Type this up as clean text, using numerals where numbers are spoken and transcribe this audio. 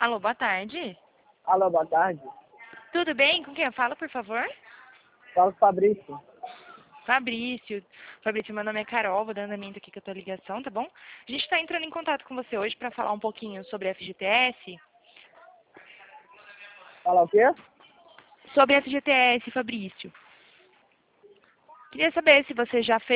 Alô, boa tarde. Alô, boa tarde. Tudo bem? Com quem eu falo, por favor? Fala Fabrício. Fabrício, meu nome é Carol, vou dando andamento aqui com a tua ligação, tá bom? A gente está entrando em contato com você hoje para falar um pouquinho sobre FGTS. Fala o quê? Sobre FGTS, Fabrício. Queria saber se você já fez